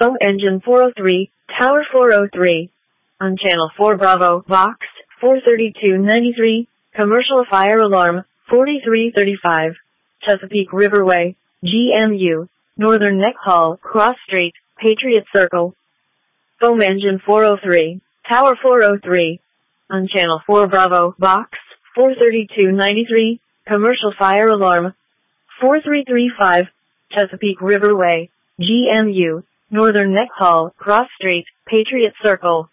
Foam engine 403, tower 403. On channel 4 Bravo, Vox, 43293, commercial fire alarm, 4335. Chesapeake Riverway, GMU, Northern Neck Hall, Cross Street, Patriot Circle. Foam engine 403, tower 403. On channel 4 Bravo, Vox, 43293, commercial fire alarm, 4335, Chesapeake Riverway, GMU, Northern Neck Hall, Cross Street, Patriot Circle.